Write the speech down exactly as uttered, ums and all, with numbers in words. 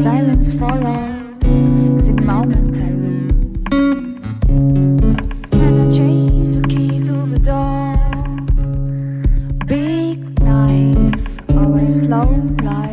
silence follows the moment I lose. And I chase the key to the door. Big knife, always slow light.